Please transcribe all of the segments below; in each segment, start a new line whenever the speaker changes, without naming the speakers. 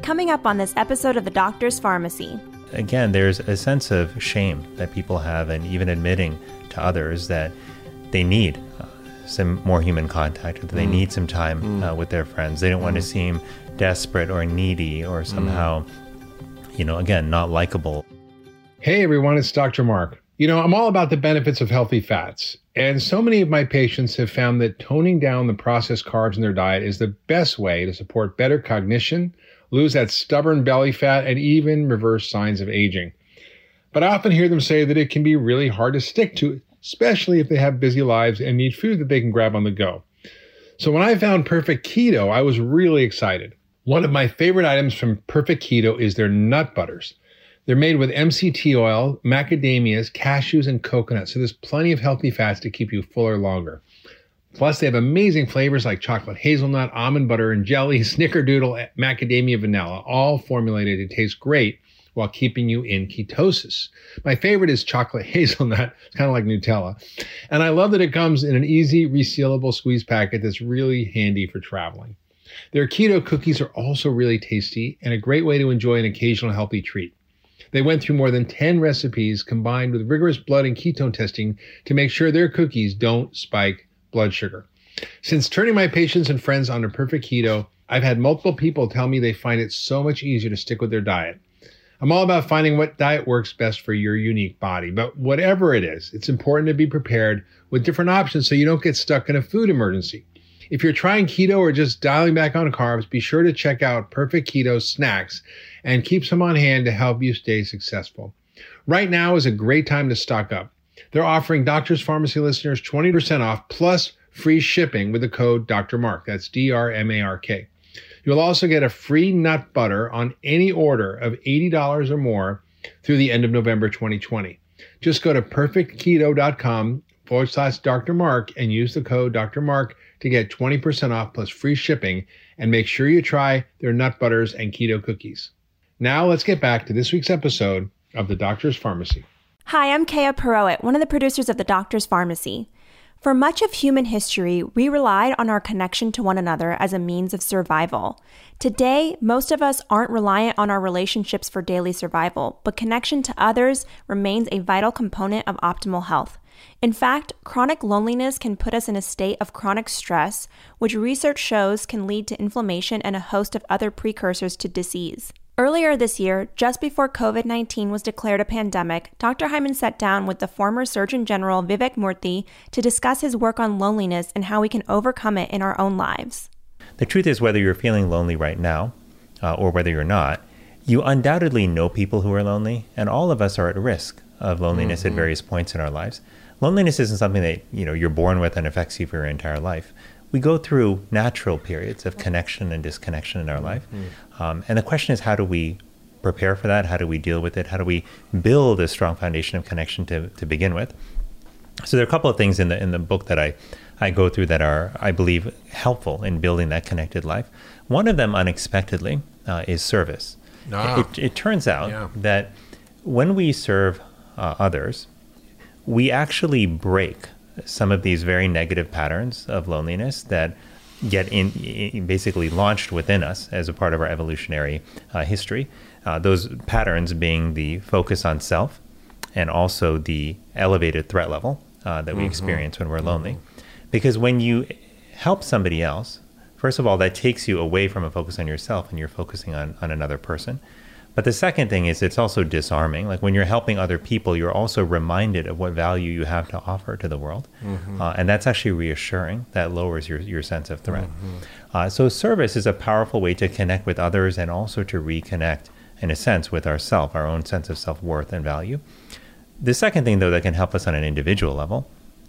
Coming up on this episode of The Doctor's Pharmacy.
Again, there's a sense of shame that people have, and even admitting to others that they need some more human contact, that they need some time with their friends. They don't want to seem desperate or needy or somehow, again, not likable.
Hey everyone, it's Dr. Mark. I'm all about the benefits of healthy fats. And so many of my patients have found that toning down the processed carbs in their diet is the best way to support better cognition, lose that stubborn belly fat, and even reverse signs of aging. But I often hear them say that it can be really hard to stick to, especially if they have busy lives and need food that they can grab on the go. So when I found Perfect Keto, I was really excited. One of my favorite items from Perfect Keto is their nut butters. They're made with MCT oil, macadamias, cashews, and coconut, so there's plenty of healthy fats to keep you fuller longer. Plus, they have amazing flavors like chocolate hazelnut, almond butter, and jelly, snickerdoodle, macadamia, vanilla, all formulated to taste great while keeping you in ketosis. My favorite is chocolate hazelnut. It's kind of like Nutella. And I love that it comes in an easy, resealable squeeze packet that's really handy for traveling. Their keto cookies are also really tasty and a great way to enjoy an occasional healthy treat. They went through more than 10 recipes combined with rigorous blood and ketone testing to make sure their cookies don't spike blood sugar. Since turning my patients and friends onto Perfect Keto, I've had multiple people tell me they find it so much easier to stick with their diet. I'm all about finding what diet works best for your unique body, but whatever it is, it's important to be prepared with different options so you don't get stuck in a food emergency. If you're trying keto or just dialing back on carbs, be sure to check out Perfect Keto snacks and keep some on hand to help you stay successful. Right now is a great time to stock up. They're offering Doctor's Pharmacy listeners 20% off plus free shipping with the code Dr. Mark. That's DRMARK. You'll also get a free nut butter on any order of $80 or more through the end of November 2020. Just go to perfectketo.com/Dr. Mark and use the code Dr. Mark to get 20% off plus free shipping, and make sure you try their nut butters and keto cookies. Now let's get back to this week's episode of The Doctor's Pharmacy.
Hi, I'm Kaya Perowit, one of the producers of The Doctor's Pharmacy. For much of human history, we relied on our connection to one another as a means of survival. Today, most of us aren't reliant on our relationships for daily survival, but connection to others remains a vital component of optimal health. In fact, chronic loneliness can put us in a state of chronic stress, which research shows can lead to inflammation and a host of other precursors to disease. Earlier this year, just before COVID-19 was declared a pandemic, Dr. Hyman sat down with the former Surgeon General Vivek Murthy to discuss his work on loneliness and how we can overcome it in our own lives.
The truth is, whether you're feeling lonely right now or whether you're not, you undoubtedly know people who are lonely, and all of us are at risk of loneliness at various points in our lives. Loneliness isn't something that you're born with and affects you for your entire life. We go through natural periods of connection and disconnection in our life. And the question is, how do we prepare for that? How do we deal with it? How do we build a strong foundation of connection to begin with? So there are a couple of things in the book that I go through that are, I believe, helpful in building that connected life. One of them, unexpectedly, is service. It turns out that when we serve others, we actually break some of these very negative patterns of loneliness that get basically launched within us as a part of our evolutionary history. Those patterns being the focus on self and also the elevated threat level that we experience when we're lonely. Because when you help somebody else, first of all, that takes you away from a focus on yourself and you're focusing on another person. But the second thing is it's also disarming. Like when you're helping other people, you're also reminded of what value you have to offer to the world. And that's actually reassuring. That lowers your sense of threat. So service is a powerful way to connect with others and also to reconnect, in a sense, with ourself, our own sense of self-worth and value. The second thing, though, that can help us on an individual level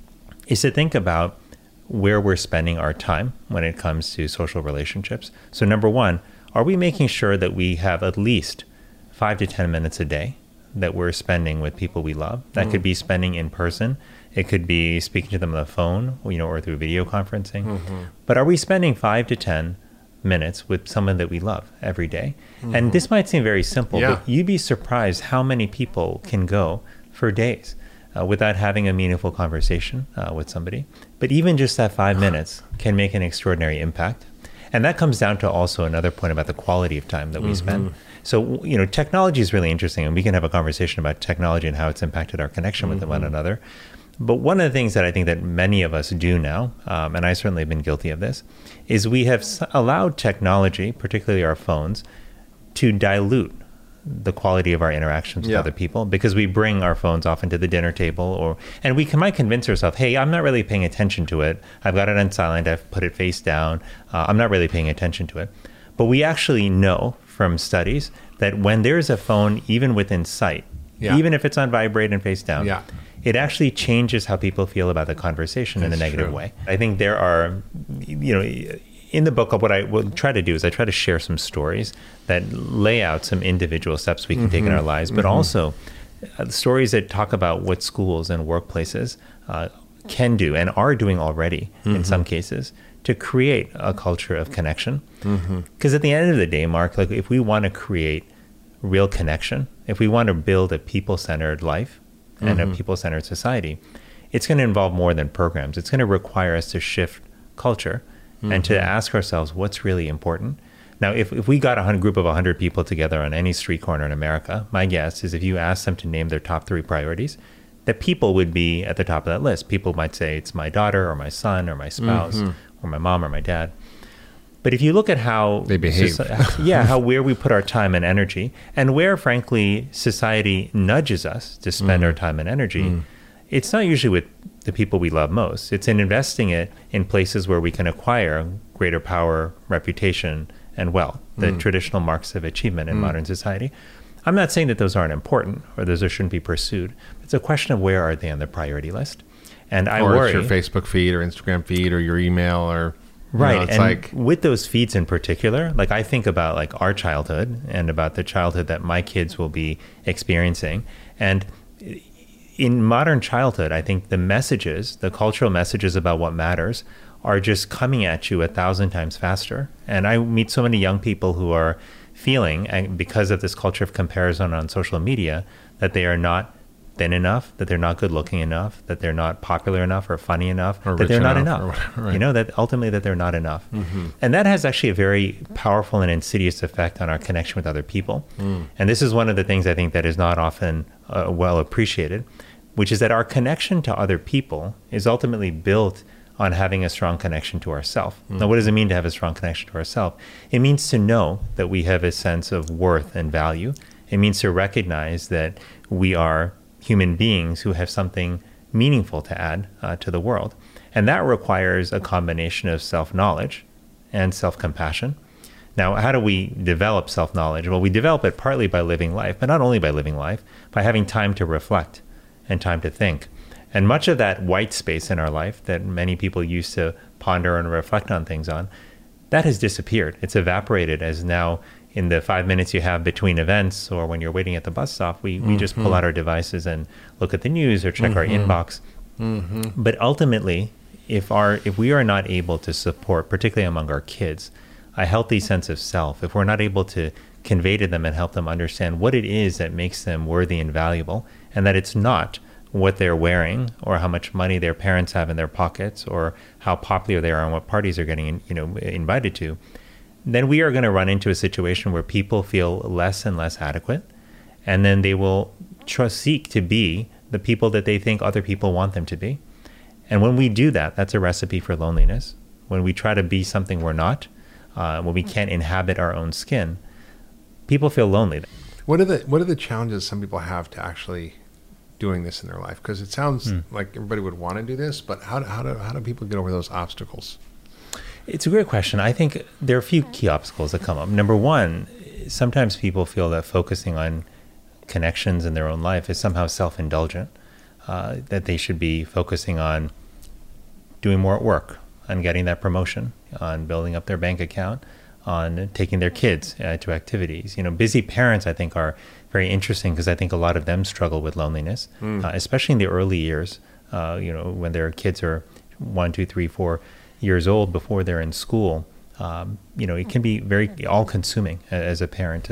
is to think about where we're spending our time when it comes to social relationships. So number one, are we making sure that we have at least 5 to 10 minutes a day that we're spending with people we love? That could be spending in person. It could be speaking to them on the phone, or through video conferencing. But are we spending 5 to 10 minutes with someone that we love every day? And this might seem very simple, but you'd be surprised how many people can go for days without having a meaningful conversation with somebody. But even just that 5 minutes can make an extraordinary impact. And that comes down to also another point about the quality of time that we spend. So, technology is really interesting, and we can have a conversation about technology and how it's impacted our connection with one another. But one of the things that I think that many of us do now, and I certainly have been guilty of this, is we have allowed technology, particularly our phones, to dilute the quality of our interactions with other people, because we bring our phones often to the dinner table, and we might convince ourselves, hey, I'm not really paying attention to it. I've got it on silent. I've put it face down. I'm not really paying attention to it. But we actually know from studies that when there's a phone, even within sight, even if it's on vibrate and face down, it actually changes how people feel about the conversation in a negative way. I think there are, in the book, what I will try to do is I try to share some stories that lay out some individual steps we can take in our lives, but also stories that talk about what schools and workplaces can do and are doing already in some cases to create a culture of connection. Because at the end of the day, Mark, like if we want to create real connection, if we want to build a people-centered life and a people-centered society, it's going to involve more than programs. It's going to require us to shift culture and to ask ourselves what's really important. Now, if we got a group of 100 people together on any street corner in America, my guess is if you asked them to name their top 3 priorities, that people would be at the top of that list. People might say it's my daughter or my son or my spouse or my mom or my dad. But if you look at how
they behave,
where we put our time and energy, and where, frankly, society nudges us to spend our time and energy, it's not usually with the people we love most. It's in investing it in places where we can acquire greater power, reputation, and wealth, the traditional marks of achievement in modern society. I'm not saying that those aren't important or those shouldn't be pursued. It's a question of where are they on the priority list. And I worry,
it's your Facebook feed or Instagram feed or your email or...
Right. It's and like, with those feeds in particular, like I think about like our childhood and about the childhood that my kids will be experiencing. And in modern childhood, I think the messages, the cultural messages about what matters are just coming at you 1,000 times faster. And I meet so many young people who are feeling, and because of this culture of comparison on social media, that they are not thin enough, that they're not good looking enough, that they're not popular enough or funny enough,
or
that they're not
enough.
Whatever,
right.
That ultimately that they're not enough. And that has actually a very powerful and insidious effect on our connection with other people. And this is one of the things I think that is not often well appreciated, which is that our connection to other people is ultimately built on having a strong connection to ourselves. Now, what does it mean to have a strong connection to ourselves? It means to know that we have a sense of worth and value. It means to recognize that we are human beings who have something meaningful to add to the world. And that requires a combination of self-knowledge and self-compassion. Now, how do we develop self-knowledge? Well, we develop it partly by living life, but not only by living life, by having time to reflect and time to think. And much of that white space in our life that many people used to ponder and reflect on things on, that has disappeared. It's evaporated as now in the 5 minutes you have between events or when you're waiting at the bus stop, we just pull out our devices and look at the news or check our inbox. But ultimately, if we are not able to support, particularly among our kids, a healthy sense of self, if we're not able to convey to them and help them understand what it is that makes them worthy and valuable, and that it's not what they're wearing or how much money their parents have in their pockets or how popular they are and what parties they're getting invited to, then we are going to run into a situation where people feel less and less adequate, and then they will seek to be the people that they think other people want them to be. And when we do that, that's a recipe for loneliness. When we try to be something we're not, when we can't inhabit our own skin, people feel lonely.
What are the challenges some people have to actually doing this in their life? Because it sounds like everybody would want to do this, but how do people get over those obstacles?
It's a great question. I think there are a few key obstacles that come up. Number one, sometimes people feel that focusing on connections in their own life is somehow self-indulgent, that they should be focusing on doing more at work, on getting that promotion, on building up their bank account, on taking their kids to activities. Busy parents, I think, are very interesting because I think a lot of them struggle with loneliness, especially in the early years, when their kids are 1, 2, 3, 4 years old before they're in school. It can be very all-consuming as a parent to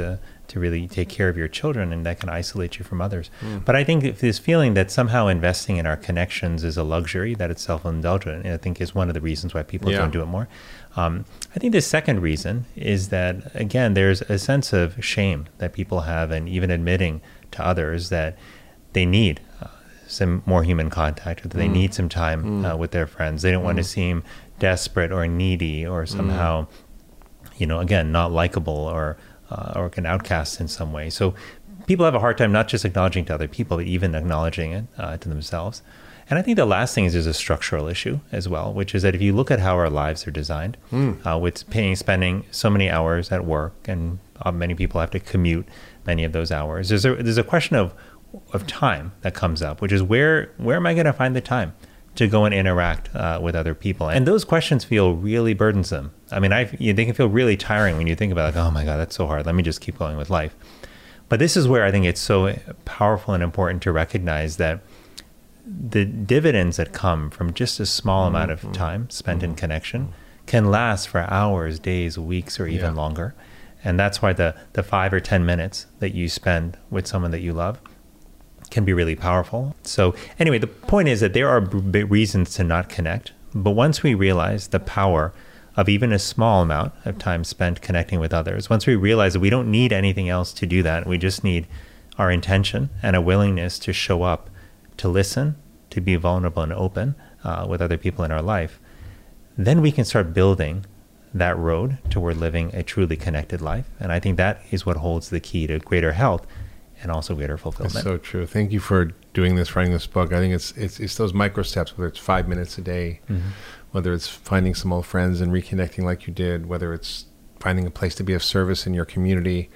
to really take care of your children, and that can isolate you from others. But I think if this feeling that somehow investing in our connections is a luxury, that it's self-indulgent, I think is one of the reasons why people don't do it more. I think the second reason is that, again, there's a sense of shame that people have, and even admitting to others that they need some more human contact, or that they need some time with their friends. They don't want to seem desperate or needy or somehow, again, not likable or an outcast in some way. So people have a hard time not just acknowledging to other people, but even acknowledging it to themselves. And I think the last thing is there's a structural issue as well, which is that if you look at how our lives are designed, with spending so many hours at work, and many people have to commute many of those hours, there's a question of time that comes up, which is where am I going to find the time to go and interact with other people? And those questions feel really burdensome. I mean, they can feel really tiring when you think about, like, oh my God, that's so hard. Let me just keep going with life. But this is where I think it's so powerful and important to recognize that the dividends that come from just a small amount of time spent in connection can last for hours, days, weeks, or even longer. And that's why the 5 or 10 minutes that you spend with someone that you love can be really powerful. So anyway, the point is that there are reasons to not connect. But once we realize the power of even a small amount of time spent connecting with others, once we realize that we don't need anything else to do that, we just need our intention and a willingness to show up, to listen, to be vulnerable and open with other people in our life, then we can start building that road toward living a truly connected life. And I think that is what holds the key to greater health and also greater fulfillment.
That's so true. Thank you for doing this, writing this book. I think it's those micro steps, whether it's 5 minutes a day, whether it's finding some old friends and reconnecting like you did, whether it's finding a place to be of service in your community.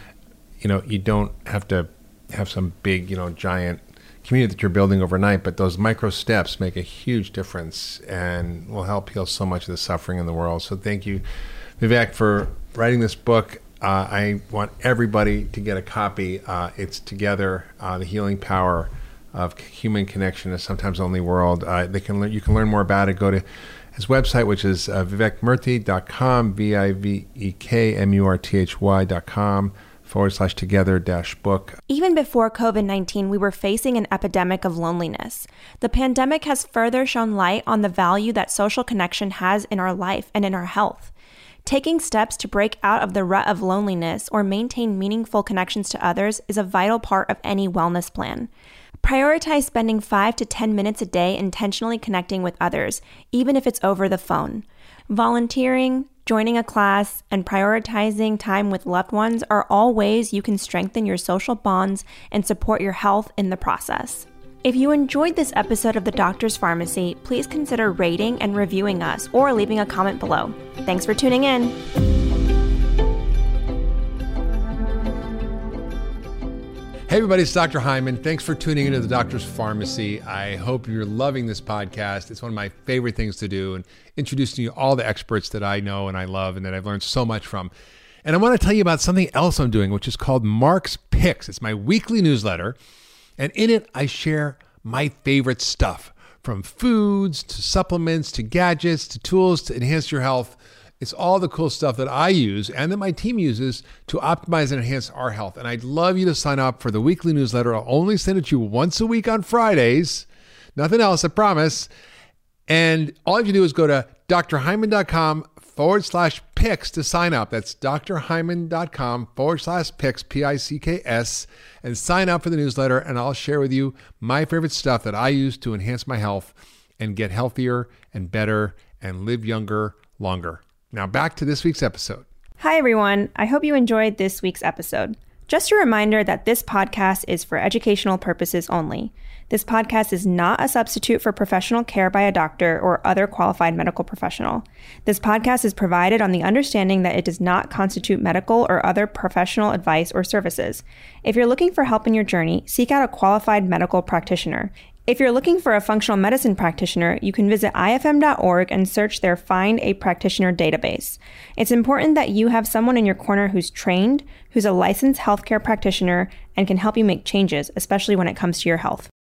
You don't have to have some big, giant community that you're building overnight, but those micro steps make a huge difference and will help heal so much of the suffering in the world. So thank you, Vivek, for writing this book. I want everybody to get a copy. It's Together, The Healing Power of Human Connection in a Sometimes Lonely World. You can learn more about it. Go to his website, which is vivekmurthy.com, vivekmurthy.com/together-book.
Even before COVID-19, we were facing an epidemic of loneliness. The pandemic has further shone light on the value that social connection has in our life and in our health. Taking steps to break out of the rut of loneliness or maintain meaningful connections to others is a vital part of any wellness plan. Prioritize spending 5 to 10 minutes a day intentionally connecting with others, even if it's over the phone. Volunteering, joining a class, and prioritizing time with loved ones are all ways you can strengthen your social bonds and support your health in the process. If you enjoyed this episode of The Doctor's Pharmacy, please consider rating and reviewing us or leaving a comment below. Thanks for tuning in.
Hey everybody, it's Dr. Hyman. Thanks for tuning into The Doctor's Pharmacy. I hope you're loving this podcast. It's one of my favorite things to do, and introducing you to all the experts that I know and I love and that I've learned so much from. And I want to tell you about something else I'm doing, which is called Mark's Picks. It's my weekly newsletter. And in it, I share my favorite stuff, from foods to supplements to gadgets to tools to enhance your health. It's all the cool stuff that I use and that my team uses to optimize and enhance our health. And I'd love you to sign up for the weekly newsletter. I'll only send it to you once a week on Fridays. Nothing else, I promise. And all you have to do is go to drhyman.com/picks to sign up. That's drhyman.com/picks, P-I-C-K-S, and sign up for the newsletter, and I'll share with you my favorite stuff that I use to enhance my health and get healthier and better and live younger, longer. Now back to this week's episode.
Hi, everyone. I hope you enjoyed this week's episode. Just a reminder that this podcast is for educational purposes only. This podcast is not a substitute for professional care by a doctor or other qualified medical professional. This podcast is provided on the understanding that it does not constitute medical or other professional advice or services. If you're looking for help in your journey, seek out a qualified medical practitioner. If you're looking for a functional medicine practitioner, you can visit ifm.org and search their Find a Practitioner database. It's important that you have someone in your corner who's trained, who's a licensed healthcare practitioner, and can help you make changes, especially when it comes to your health.